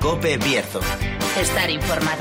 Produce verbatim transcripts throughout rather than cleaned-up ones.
COPE Bierzo. Estar informado.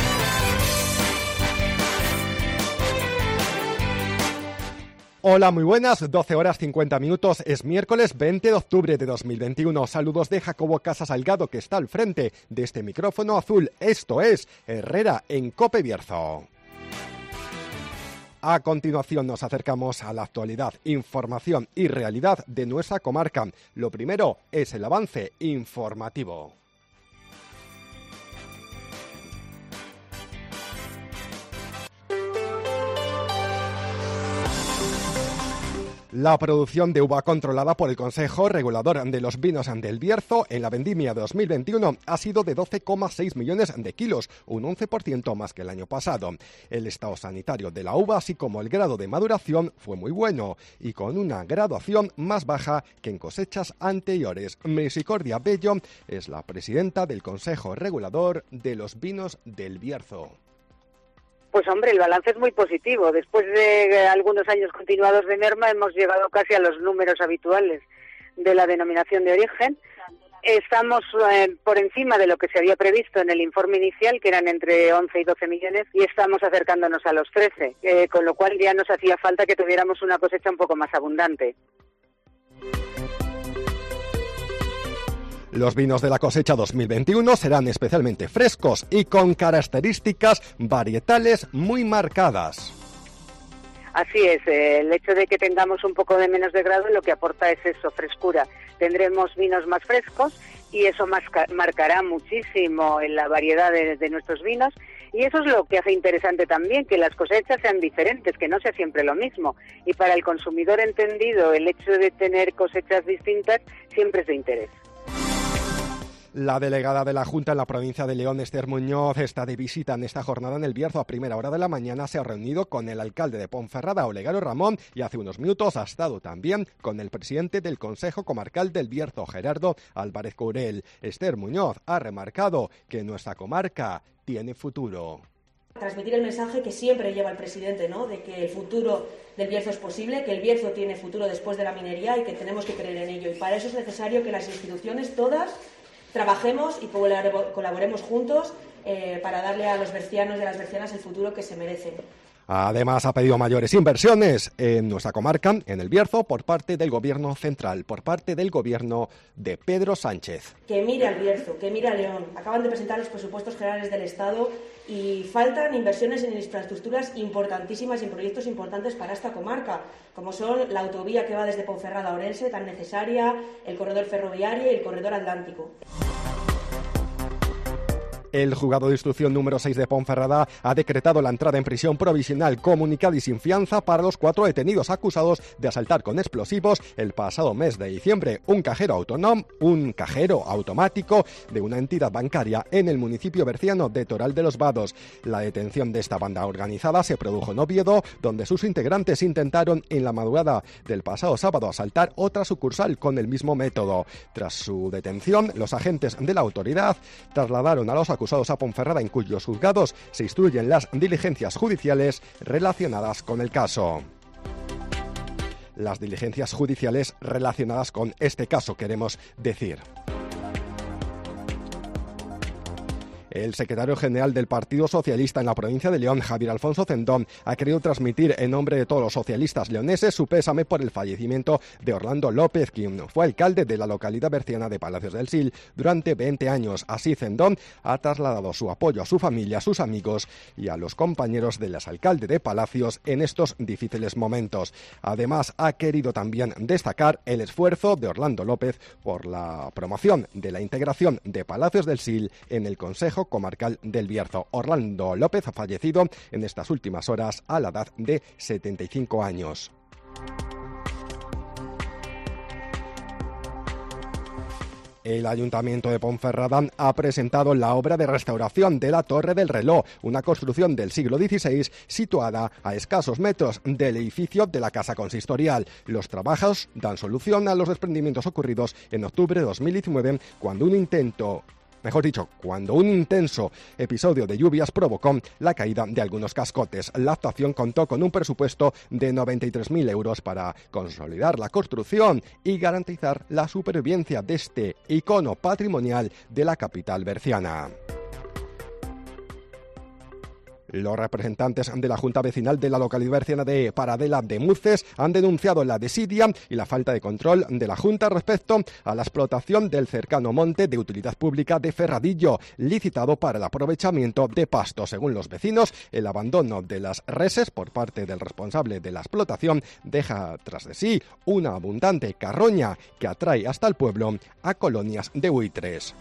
Hola, muy buenas, doce horas cincuenta minutos, es miércoles veinte de octubre de dos mil veintiuno. Saludos de Jacobo Casa Salgado, que está al frente de este micrófono azul. Esto es Herrera en COPE Bierzo. A continuación nos acercamos a la actualidad, información y realidad de nuestra comarca. Lo primero es el avance informativo. La producción de uva controlada por el Consejo Regulador de los Vinos del Bierzo en la vendimia dos mil veintiuno ha sido de doce coma seis millones de kilos, un once por ciento más que el año pasado. El estado sanitario de la uva, así como el grado de maduración, fue muy bueno y con una graduación más baja que en cosechas anteriores. Misericordia Bello es la presidenta del Consejo Regulador de los Vinos del Bierzo. Pues hombre, el balance es muy positivo. Después de algunos años continuados de merma, hemos llegado casi a los números habituales de la denominación de origen. Estamos eh, por encima de lo que se había previsto en el informe inicial, que eran entre once y doce millones, y estamos acercándonos a los trece, eh, con lo cual ya nos hacía falta que tuviéramos una cosecha un poco más abundante. Los vinos de la cosecha dos mil veintiuno serán especialmente frescos y con características varietales muy marcadas. Así es, eh, el hecho de que tengamos un poco de menos de grado lo que aporta es eso, frescura. Tendremos vinos más frescos y eso más, marcará muchísimo en la variedad de, de nuestros vinos, y eso es lo que hace interesante también, que las cosechas sean diferentes, que no sea siempre lo mismo. Y para el consumidor entendido, el hecho de tener cosechas distintas siempre es de interés. La delegada de la Junta en la provincia de León, Esther Muñoz, está de visita en esta jornada en el Bierzo. A primera hora de la mañana se ha reunido con el alcalde de Ponferrada, Olegario Ramón, y hace unos minutos ha estado también con el presidente del Consejo Comarcal del Bierzo, Gerardo Álvarez Courel. Esther Muñoz ha remarcado que nuestra comarca tiene futuro. Transmitir el mensaje que siempre lleva el presidente, ¿no?, de que el futuro del Bierzo es posible, que el Bierzo tiene futuro después de la minería y que tenemos que creer en ello. Y para eso es necesario que las instituciones todas trabajemos y colaboremos juntos eh, para darle a los bercianos y a las bercianas el futuro que se merecen. Además, ha pedido mayores inversiones en nuestra comarca, en el Bierzo, por parte del Gobierno central, por parte del Gobierno de Pedro Sánchez. Que mire al Bierzo, que mire a León. Acaban de presentar los presupuestos generales del Estado y faltan inversiones en infraestructuras importantísimas y en proyectos importantes para esta comarca, como son la autovía que va desde Ponferrada a Orense, tan necesaria, el corredor ferroviario y el corredor atlántico. El juzgado de instrucción número seis de Ponferrada ha decretado la entrada en prisión provisional comunicada y sin fianza para los cuatro detenidos acusados de asaltar con explosivos el pasado mes de diciembre un cajero autónomo, un cajero automático de una entidad bancaria en el municipio berciano de Toral de los Vados. La detención de esta banda organizada se produjo en Oviedo, donde sus integrantes intentaron en la madrugada del pasado sábado asaltar otra sucursal con el mismo método. Tras su detención, los agentes de la autoridad trasladaron a los acusados acusados a Ponferrada, en cuyos juzgados se instruyen las diligencias judiciales relacionadas con el caso. Las diligencias judiciales relacionadas con este caso, queremos decir. El secretario general del Partido Socialista en la provincia de León, Javier Alfonso Cendón, ha querido transmitir en nombre de todos los socialistas leoneses su pésame por el fallecimiento de Orlando López, quien fue alcalde de la localidad berciana de Palacios del Sil durante veinte años. Así, Cendón ha trasladado su apoyo a su familia, a sus amigos y a los compañeros del exalcalde de Palacios en estos difíciles momentos. Además, ha querido también destacar el esfuerzo de Orlando López por la promoción de la integración de Palacios del Sil en el Consejo Comarcal del Bierzo. Orlando López ha fallecido en estas últimas horas a la edad de setenta y cinco años. El Ayuntamiento de Ponferrada ha presentado la obra de restauración de la Torre del Reloj, una construcción del siglo dieciséis situada a escasos metros del edificio de la Casa Consistorial. Los trabajos dan solución a los desprendimientos ocurridos en octubre de dos mil diecinueve, cuando un intento mejor dicho, cuando un intenso episodio de lluvias provocó la caída de algunos cascotes. La actuación contó con un presupuesto de noventa y tres mil euros para consolidar la construcción y garantizar la supervivencia de este icono patrimonial de la capital berciana. Los representantes de la Junta Vecinal de la localidad berciana de Paradela de Muces han denunciado la desidia y la falta de control de la Junta respecto a la explotación del cercano monte de utilidad pública de Ferradillo, licitado para el aprovechamiento de pasto. Según los vecinos, el abandono de las reses por parte del responsable de la explotación deja tras de sí una abundante carroña que atrae hasta el pueblo a colonias de buitres.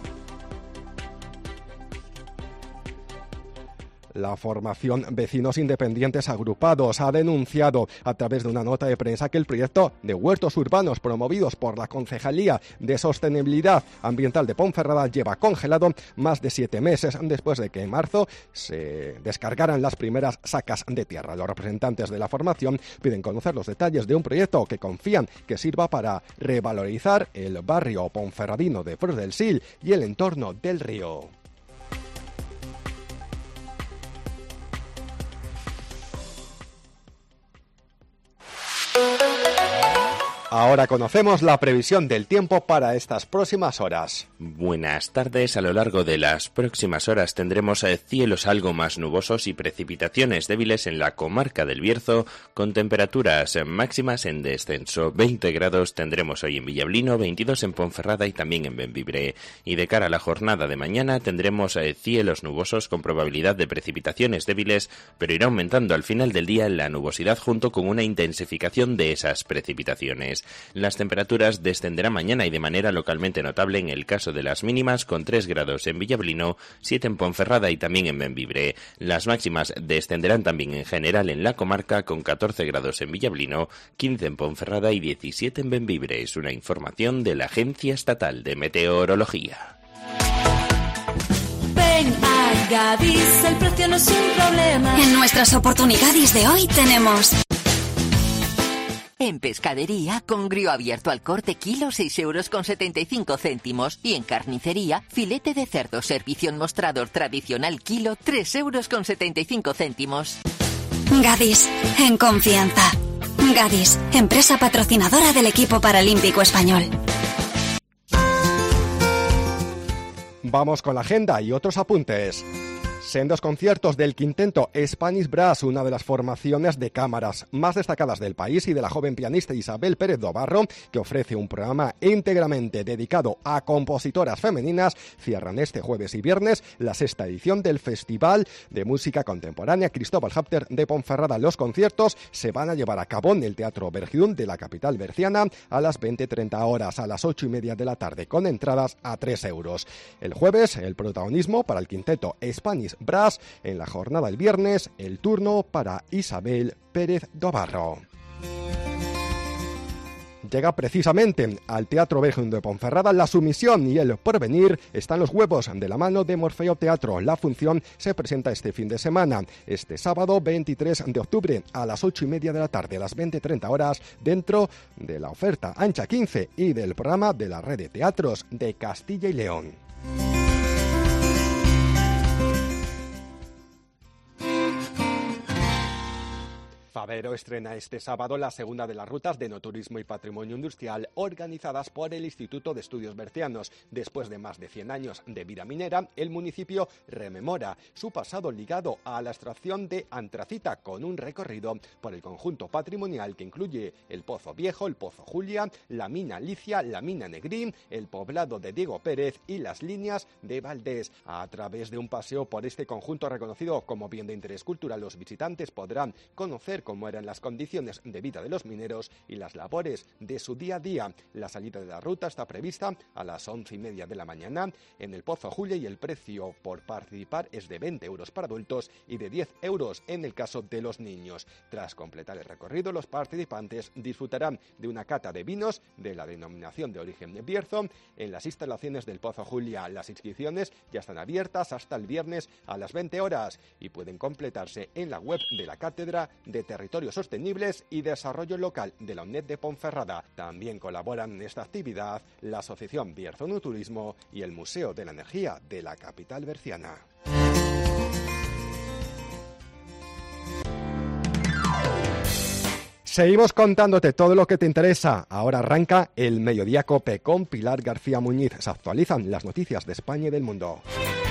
La formación Vecinos Independientes Agrupados ha denunciado a través de una nota de prensa que el proyecto de huertos urbanos promovidos por la Concejalía de Sostenibilidad Ambiental de Ponferrada lleva congelado más de siete meses después de que en marzo se descargaran las primeras sacas de tierra. Los representantes de la formación piden conocer los detalles de un proyecto que confían que sirva para revalorizar el barrio ponferradino de Fros del Sil y el entorno del río. Ahora conocemos la previsión del tiempo para estas próximas horas. Buenas tardes. A lo largo de las próximas horas tendremos cielos algo más nubosos y precipitaciones débiles en la comarca del Bierzo, con temperaturas máximas en descenso. veinte grados tendremos hoy en Villablino, veintidós en Ponferrada y también en Bembibre. Y de cara a la jornada de mañana tendremos cielos nubosos con probabilidad de precipitaciones débiles, pero irá aumentando al final del día la nubosidad junto con una intensificación de esas precipitaciones. Las temperaturas descenderán mañana y de manera localmente notable en el caso de las mínimas, con tres grados en Villablino, siete en Ponferrada y también en Bembibre. Las máximas descenderán también en general en la comarca, con catorce grados en Villablino, quince en Ponferrada y diecisiete en Bembibre. Es una información de la Agencia Estatal de Meteorología. Ven a Gadis, el precio no es un problema. En nuestras oportunidades de hoy tenemos... En pescadería, congrio abierto al corte kilo seis euros con setenta y cinco céntimos. Y en carnicería, filete de cerdo servicio en mostrador tradicional kilo tres euros con setenta y cinco céntimos. Gadis, en confianza. Gadis, empresa patrocinadora del equipo paralímpico español. Vamos con la agenda y otros apuntes. Sendos conciertos del quinteto Spanish Brass, una de las formaciones de cámaras más destacadas del país, y de la joven pianista Isabel Pérez Dobarro, que ofrece un programa íntegramente dedicado a compositoras femeninas, cierran este jueves y viernes la sexta edición del Festival de Música Contemporánea Cristóbal Hapter de Ponferrada. Los conciertos se van a llevar a cabo en el Teatro Bergiún de la capital berciana a las veinte treinta horas, a las ocho y media de la tarde, con entradas a tres euros. El jueves, el protagonismo para el quinteto Spanish Brass. En la jornada del viernes, el turno para Isabel Pérez Dobarro. Llega precisamente al Teatro Bergiún de Ponferrada La Sumisión y el Porvenir están los huevos de la mano de Morfeo Teatro. La función se presenta este fin de semana, este sábado veintitrés de octubre a las ocho y media de la tarde, a las veinte treinta horas, dentro de la oferta Ancha quince y del programa de la Red de Teatros de Castilla y León. Favero estrena este sábado la segunda de las rutas de enoturismo y patrimonio industrial organizadas por el Instituto de Estudios Bercianos. Después de más de cien años de vida minera, el municipio rememora su pasado ligado a la extracción de antracita, con un recorrido por el conjunto patrimonial que incluye el Pozo Viejo, el Pozo Julia, la mina Licia, la mina Negrín, el poblado de Diego Pérez y las líneas de Valdés. A través de un paseo por este conjunto reconocido como bien de interés cultural, los visitantes podrán conocer cómo eran las condiciones de vida de los mineros y las labores de su día a día. La salida de la ruta está prevista a las once y media de la mañana en el Pozo Julia y el precio por participar es de veinte euros para adultos y de diez euros en el caso de los niños. Tras completar el recorrido, los participantes disfrutarán de una cata de vinos de la denominación de origen de Bierzo en las instalaciones del Pozo Julia. Las inscripciones ya están abiertas hasta el viernes a las veinte horas y pueden completarse en la web de la Cátedra de Territorio Territorios Sostenibles y Desarrollo Local de la UNED de Ponferrada. También colaboran en esta actividad la Asociación Bierzo No Turismo y el Museo de la Energía de la capital berciana. Seguimos contándote todo lo que te interesa. Ahora arranca el Mediodía Cope con Pilar García Muñiz. Se actualizan las noticias de España y del mundo.